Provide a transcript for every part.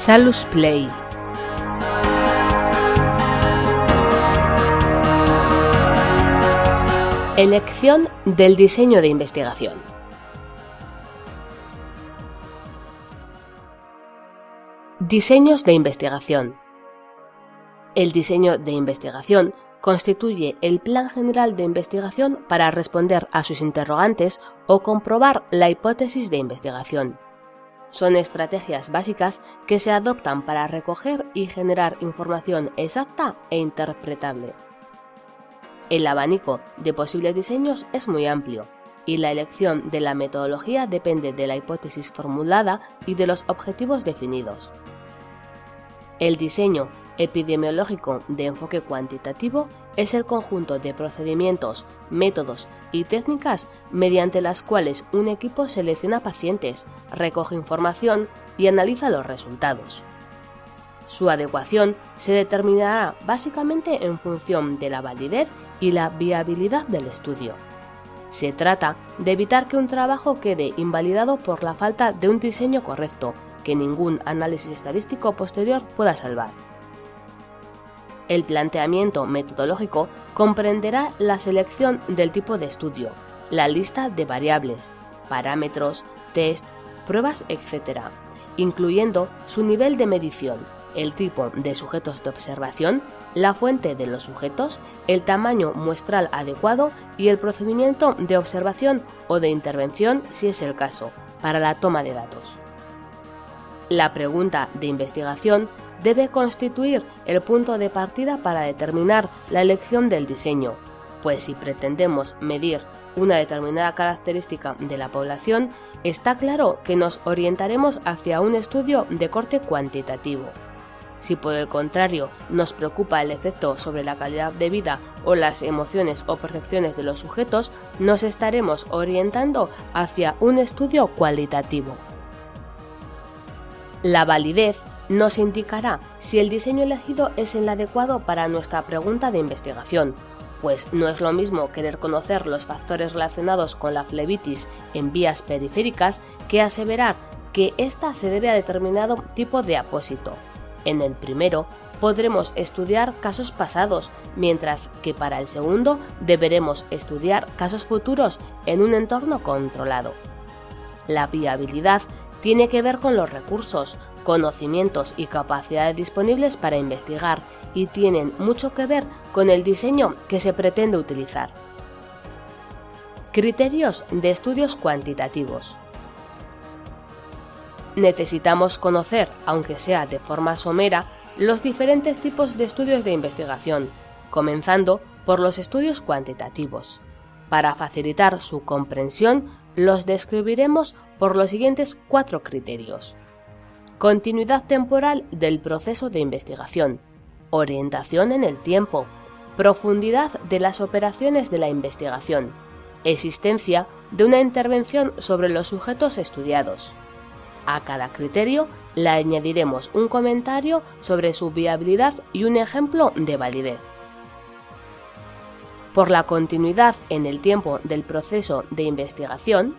Salus Play. Elección del diseño de investigación. Diseños de investigación. El diseño de investigación constituye el plan general de investigación para responder a sus interrogantes o comprobar la hipótesis de investigación. Son estrategias básicas que se adoptan para recoger y generar información exacta e interpretable. El abanico de posibles diseños es muy amplio, y la elección de la metodología depende de la hipótesis formulada y de los objetivos definidos. El diseño epidemiológico de enfoque cuantitativo es el conjunto de procedimientos, métodos y técnicas mediante las cuales un equipo selecciona pacientes, recoge información y analiza los resultados. Su adecuación se determinará básicamente en función de la validez y la viabilidad del estudio. Se trata de evitar que un trabajo quede invalidado por la falta de un diseño correcto, que ningún análisis estadístico posterior pueda salvar. El planteamiento metodológico comprenderá la selección del tipo de estudio, la lista de variables, parámetros, test, pruebas, etc., incluyendo su nivel de medición, el tipo de sujetos de observación, la fuente de los sujetos, el tamaño muestral adecuado y el procedimiento de observación o de intervención, si es el caso, para la toma de datos. La pregunta de investigación debe constituir el punto de partida para determinar la elección del diseño, pues si pretendemos medir una determinada característica de la población, está claro que nos orientaremos hacia un estudio de corte cuantitativo. Si por el contrario nos preocupa el efecto sobre la calidad de vida o las emociones o percepciones de los sujetos, nos estaremos orientando hacia un estudio cualitativo. La validez nos indicará si el diseño elegido es el adecuado para nuestra pregunta de investigación, pues no es lo mismo querer conocer los factores relacionados con la flebitis en vías periféricas que aseverar que ésta se debe a determinado tipo de apósito. En el primero, podremos estudiar casos pasados, mientras que para el segundo deberemos estudiar casos futuros en un entorno controlado. La viabilidad tiene que ver con los recursos, conocimientos y capacidades disponibles para investigar y tienen mucho que ver con el diseño que se pretende utilizar. Criterios de estudios cuantitativos. Necesitamos conocer, aunque sea de forma somera, los diferentes tipos de estudios de investigación, comenzando por los estudios cuantitativos. Para facilitar su comprensión, los describiremos por los siguientes 4 criterios. Continuidad temporal del proceso de investigación, orientación en el tiempo, profundidad de las operaciones de la investigación, existencia de una intervención sobre los sujetos estudiados. A cada criterio le añadiremos un comentario sobre su viabilidad y un ejemplo de validez. Por la continuidad en el tiempo del proceso de investigación,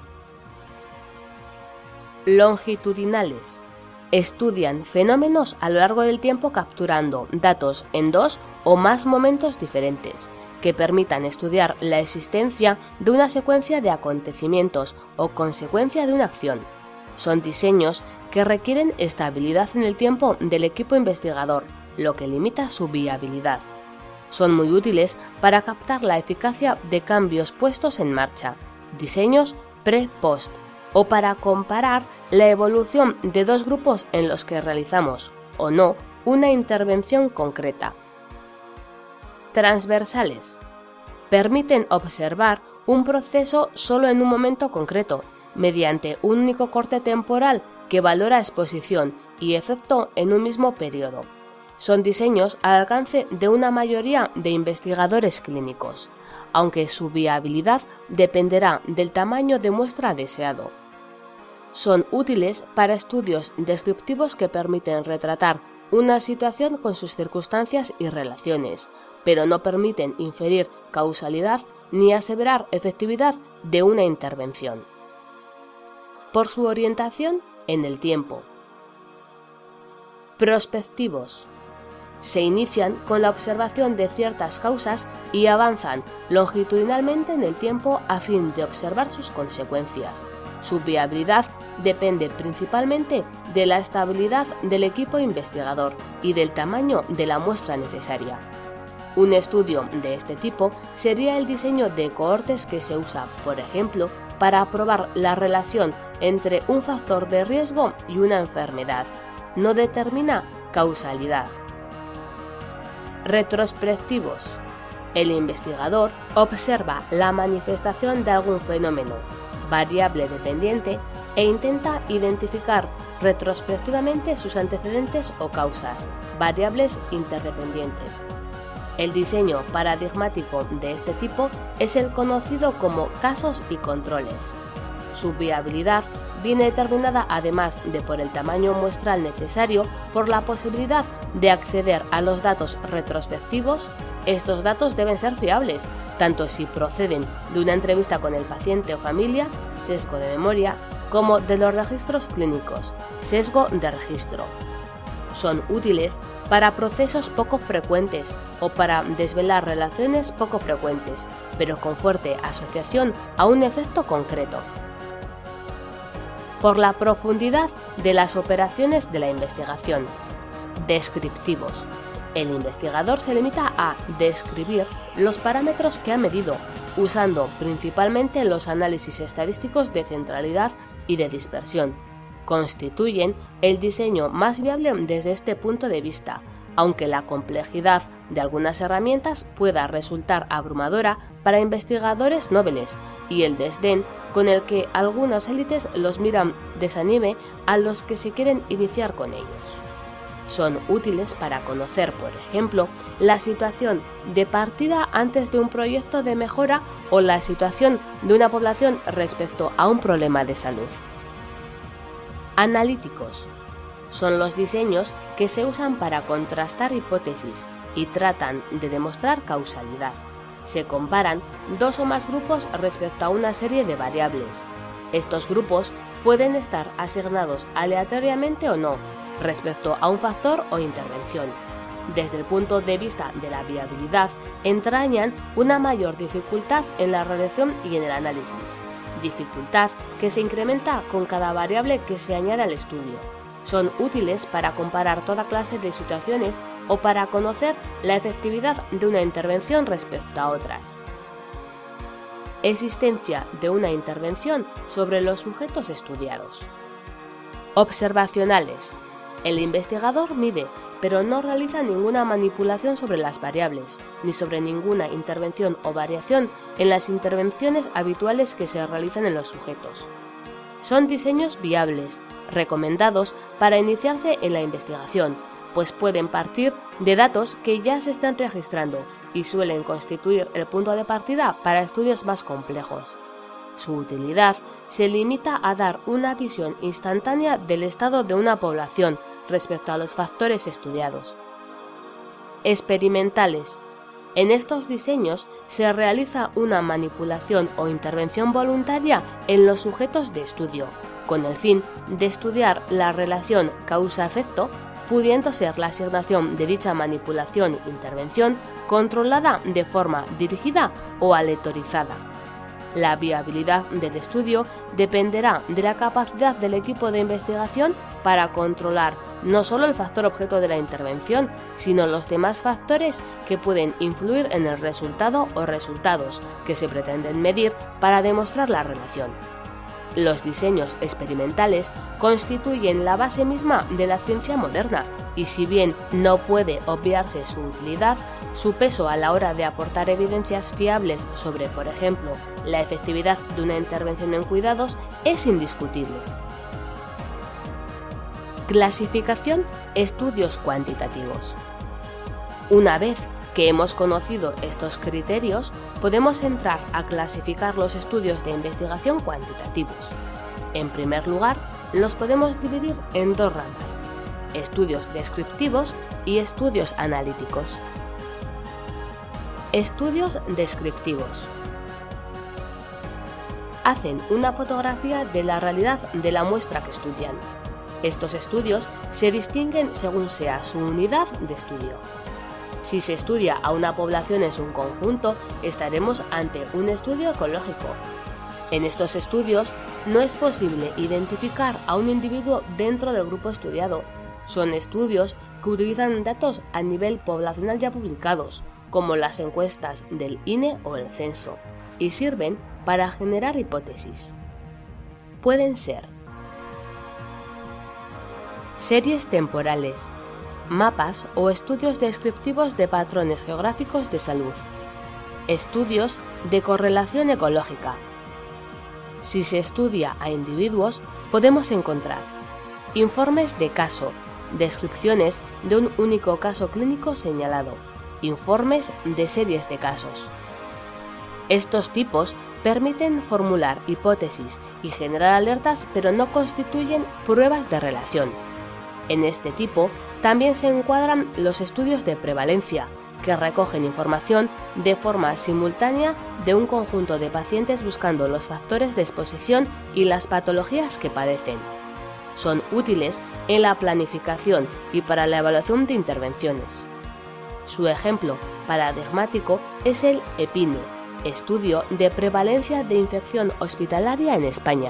longitudinales. Estudian fenómenos a lo largo del tiempo capturando datos en 2 o más momentos diferentes, que permitan estudiar la existencia de una secuencia de acontecimientos o consecuencia de una acción. Son diseños que requieren estabilidad en el tiempo del equipo investigador, lo que limita su viabilidad. Son muy útiles para captar la eficacia de cambios puestos en marcha, diseños pre-post, o para comparar la evolución de 2 grupos en los que realizamos, o no, una intervención concreta. Transversales. Permiten observar un proceso solo en un momento concreto, mediante un único corte temporal que valora exposición y efecto en un mismo periodo. Son diseños al alcance de una mayoría de investigadores clínicos, aunque su viabilidad dependerá del tamaño de muestra deseado. Son útiles para estudios descriptivos que permiten retratar una situación con sus circunstancias y relaciones, pero no permiten inferir causalidad ni aseverar efectividad de una intervención. Por su orientación en el tiempo. Prospectivos. Se inician con la observación de ciertas causas y avanzan longitudinalmente en el tiempo a fin de observar sus consecuencias. Su viabilidad depende principalmente de la estabilidad del equipo investigador y del tamaño de la muestra necesaria. Un estudio de este tipo sería el diseño de cohortes que se usa, por ejemplo, para probar la relación entre un factor de riesgo y una enfermedad. No determina causalidad. Retrospectivos. El investigador observa la manifestación de algún fenómeno, variable dependiente, e intenta identificar retrospectivamente sus antecedentes o causas, variables interdependientes. El diseño paradigmático de este tipo es el conocido como casos y controles. Su viabilidad viene determinada, además de por el tamaño muestral necesario, por la posibilidad de acceder a los datos retrospectivos. Estos datos deben ser fiables, tanto si proceden de una entrevista con el paciente o familia, sesgo de memoria, como de los registros clínicos, sesgo de registro. Son útiles para procesos poco frecuentes o para desvelar relaciones poco frecuentes, pero con fuerte asociación a un efecto concreto. Por la profundidad de las operaciones de la investigación. Descriptivos. El investigador se limita a describir los parámetros que ha medido, usando principalmente los análisis estadísticos de centralidad y de dispersión. Constituyen el diseño más viable desde este punto de vista, aunque la complejidad de algunas herramientas pueda resultar abrumadora para investigadores noveles y el desdén con el que algunas élites los miran desanime a los que se quieren iniciar con ellos. Son útiles para conocer, por ejemplo, la situación de partida antes de un proyecto de mejora o la situación de una población respecto a un problema de salud. Analíticos. Son los diseños que se usan para contrastar hipótesis y tratan de demostrar causalidad. Se comparan dos o más grupos respecto a una serie de variables. Estos grupos pueden estar asignados aleatoriamente o no, respecto a un factor o intervención. Desde el punto de vista de la viabilidad, entrañan una mayor dificultad en la redacción y en el análisis. Dificultad que se incrementa con cada variable que se añade al estudio. Son útiles para comparar toda clase de situaciones o para conocer la efectividad de una intervención respecto a otras. Existencia de una intervención sobre los sujetos estudiados. Observacionales. El investigador mide, pero no realiza ninguna manipulación sobre las variables, ni sobre ninguna intervención o variación en las intervenciones habituales que se realizan en los sujetos. Son diseños viables, recomendados para iniciarse en la investigación, pues pueden partir de datos que ya se están registrando y suelen constituir el punto de partida para estudios más complejos. Su utilidad se limita a dar una visión instantánea del estado de una población respecto a los factores estudiados. Experimentales. En estos diseños se realiza una manipulación o intervención voluntaria en los sujetos de estudio, con el fin de estudiar la relación causa-efecto, pudiendo ser la asignación de dicha manipulación-intervención controlada de forma dirigida o aleatorizada. La viabilidad del estudio dependerá de la capacidad del equipo de investigación para controlar no solo el factor objeto de la intervención, sino los demás factores que pueden influir en el resultado o resultados que se pretenden medir para demostrar la relación. Los diseños experimentales constituyen la base misma de la ciencia moderna y si bien no puede obviarse su utilidad, su peso a la hora de aportar evidencias fiables sobre, por ejemplo, la efectividad de una intervención en cuidados es indiscutible. Clasificación: estudios cuantitativos. Una vez que hemos conocido estos criterios, podemos entrar a clasificar los estudios de investigación cuantitativos. En primer lugar, los podemos dividir en dos ramas: estudios descriptivos y estudios analíticos. Estudios descriptivos. Hacen una fotografía de la realidad de la muestra que estudian. Estos estudios se distinguen según sea su unidad de estudio. Si se estudia a una población en su conjunto, estaremos ante un estudio ecológico. En estos estudios no es posible identificar a un individuo dentro del grupo estudiado. Son estudios que utilizan datos a nivel poblacional ya publicados, como las encuestas del INE o el censo, y sirven para generar hipótesis. Pueden ser series temporales, mapas o estudios descriptivos de patrones geográficos de salud, estudios de correlación ecológica. Si se estudia a individuos, podemos encontrar informes de caso, descripciones de un único caso clínico señalado, informes de series de casos. Estos tipos permiten formular hipótesis y generar alertas, pero no constituyen pruebas de relación. En este tipo también se encuadran los estudios de prevalencia, que recogen información de forma simultánea de un conjunto de pacientes buscando los factores de exposición y las patologías que padecen. Son útiles en la planificación y para la evaluación de intervenciones. Su ejemplo paradigmático es el EPINE, Estudio de Prevalencia de Infección Hospitalaria en España.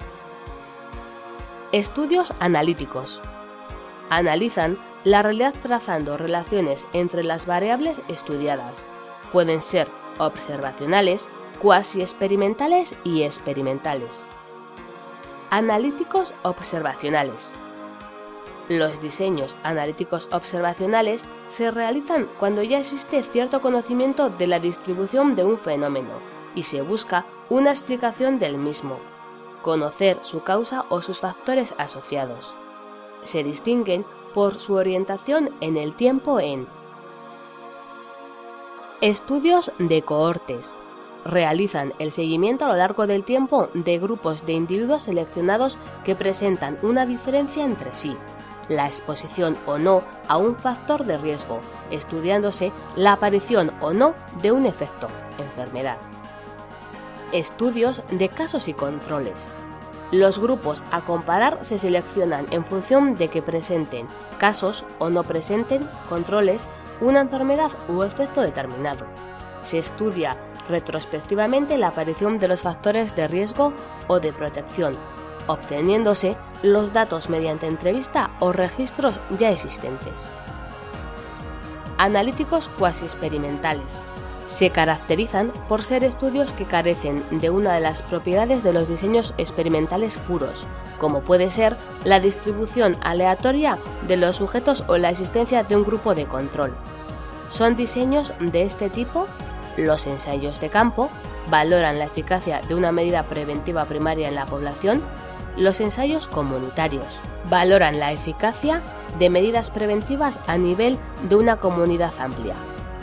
Estudios analíticos. Analizan la realidad trazando relaciones entre las variables estudiadas. Pueden ser observacionales, cuasi experimentales y experimentales. Analíticos observacionales. Los diseños analíticos observacionales se realizan cuando ya existe cierto conocimiento de la distribución de un fenómeno y se busca una explicación del mismo, conocer su causa o sus factores asociados. Se distinguen por su orientación en el tiempo en estudios de cohortes. Realizan el seguimiento a lo largo del tiempo de grupos de individuos seleccionados que presentan una diferencia entre sí, la exposición o no a un factor de riesgo, estudiándose la aparición o no de un efecto, enfermedad. Estudios de casos y controles. Los grupos a comparar se seleccionan en función de que presenten casos o no presenten controles, una enfermedad u efecto determinado. Se estudia retrospectivamente la aparición de los factores de riesgo o de protección, obteniéndose los datos mediante entrevista o registros ya existentes. Analíticos cuasi experimentales. Se caracterizan por ser estudios que carecen de una de las propiedades de los diseños experimentales puros, como puede ser la distribución aleatoria de los sujetos o la existencia de un grupo de control. Son diseños de este tipo. Los ensayos de campo valoran la eficacia de una medida preventiva primaria en la población. Los ensayos comunitarios valoran la eficacia de medidas preventivas a nivel de una comunidad amplia.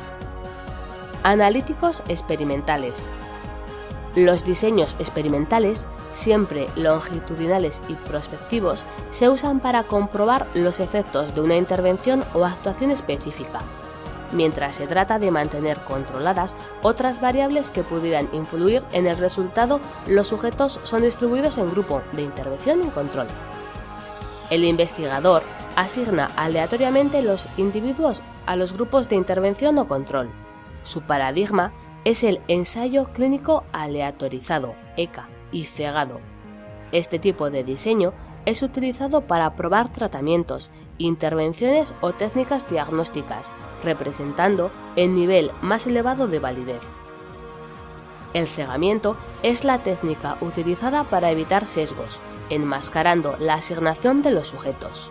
Analíticos experimentales. Los diseños experimentales, siempre longitudinales y prospectivos, se usan para comprobar los efectos de una intervención o actuación específica, mientras se trata de mantener controladas otras variables que pudieran influir en el resultado. Los sujetos son distribuidos en grupo de intervención y control. El investigador asigna aleatoriamente los individuos a los grupos de intervención o control. Su paradigma es el ensayo clínico aleatorizado, ECA, y cegado. Este tipo de diseño es utilizado para probar tratamientos, intervenciones o técnicas diagnósticas, representando el nivel más elevado de validez. El cegamiento es la técnica utilizada para evitar sesgos, enmascarando la asignación de los sujetos.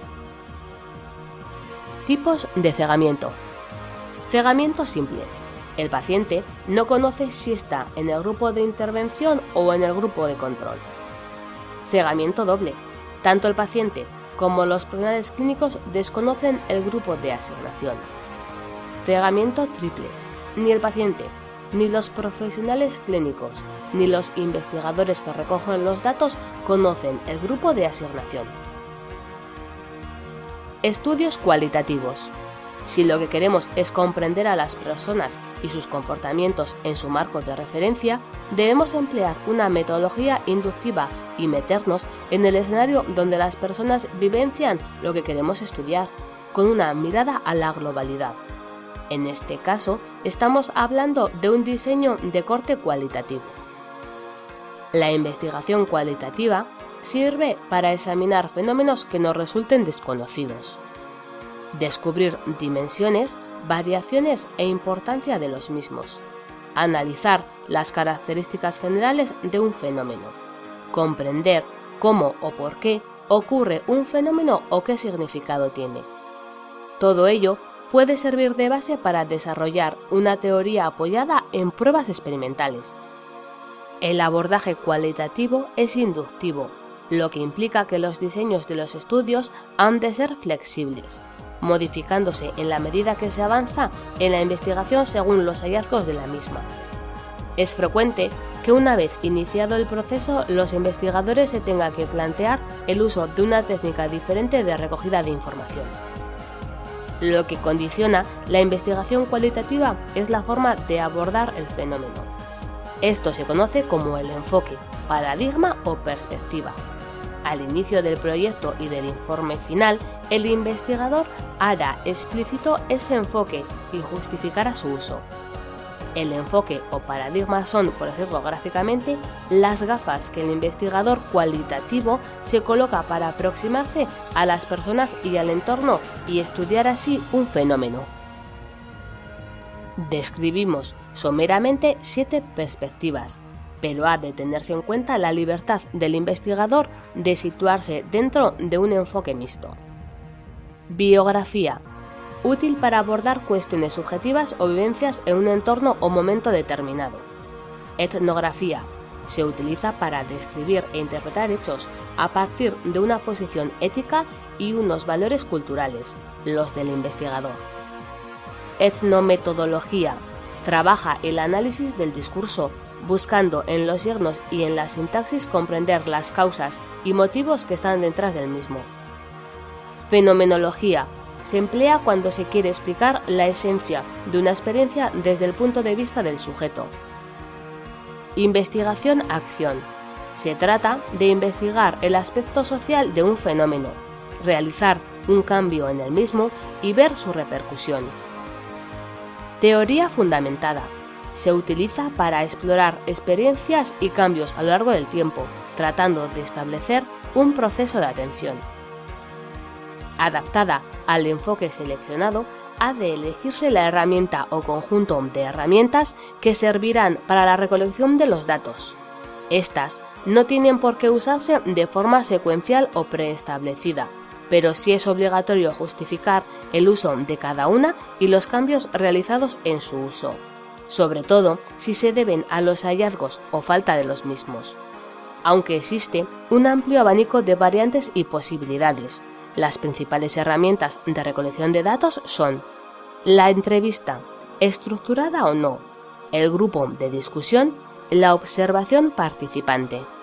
Tipos de cegamiento. Cegamiento simple. El paciente no conoce si está en el grupo de intervención o en el grupo de control. Cegamiento doble. Tanto el paciente como los profesionales clínicos desconocen el grupo de asignación. Cegamiento triple. Ni el paciente, ni los profesionales clínicos, ni los investigadores que recogen los datos conocen el grupo de asignación. Estudios cualitativos. Si lo que queremos es comprender a las personas y sus comportamientos en su marco de referencia, debemos emplear una metodología inductiva y meternos en el escenario donde las personas vivencian lo que queremos estudiar, con una mirada a la globalidad. En este caso, estamos hablando de un diseño de corte cualitativo. La investigación cualitativa sirve para examinar fenómenos que nos resulten desconocidos, descubrir dimensiones, variaciones e importancia de los mismos, analizar las características generales de un fenómeno, comprender cómo o por qué ocurre un fenómeno o qué significado tiene. Todo ello puede servir de base para desarrollar una teoría apoyada en pruebas experimentales. El abordaje cualitativo es inductivo, lo que implica que los diseños de los estudios han de ser flexibles, modificándose en la medida que se avanza en la investigación según los hallazgos de la misma. Es frecuente que una vez iniciado el proceso, los investigadores se tengan que plantear el uso de una técnica diferente de recogida de información. Lo que condiciona la investigación cualitativa es la forma de abordar el fenómeno. Esto se conoce como el enfoque, paradigma o perspectiva. Al inicio del proyecto y del informe final, el investigador hará explícito ese enfoque y justificará su uso. El enfoque o paradigma son, por decirlo gráficamente, las gafas que el investigador cualitativo se coloca para aproximarse a las personas y al entorno y estudiar así un fenómeno. Describimos someramente 7 perspectivas, pero ha de tenerse en cuenta la libertad del investigador de situarse dentro de un enfoque mixto. Biografía. Útil para abordar cuestiones subjetivas o vivencias en un entorno o momento determinado. Etnografía. Se utiliza para describir e interpretar hechos a partir de una posición ética y unos valores culturales, los del investigador. Etnometodología. Trabaja el análisis del discurso, buscando en los signos y en la sintaxis comprender las causas y motivos que están detrás del mismo. Fenomenología. Se emplea cuando se quiere explicar la esencia de una experiencia desde el punto de vista del sujeto. Investigación-acción. Se trata de investigar el aspecto social de un fenómeno, realizar un cambio en el mismo y ver su repercusión. Teoría fundamentada. Se utiliza para explorar experiencias y cambios a lo largo del tiempo, tratando de establecer un proceso de atención. Adaptada al enfoque seleccionado, ha de elegirse la herramienta o conjunto de herramientas que servirán para la recolección de los datos. Estas no tienen por qué usarse de forma secuencial o preestablecida, pero sí es obligatorio justificar el uso de cada una y los cambios realizados en su uso, sobre todo si se deben a los hallazgos o falta de los mismos. Aunque existe un amplio abanico de variantes y posibilidades, las principales herramientas de recolección de datos son la entrevista, estructurada o no, el grupo de discusión, la observación participante.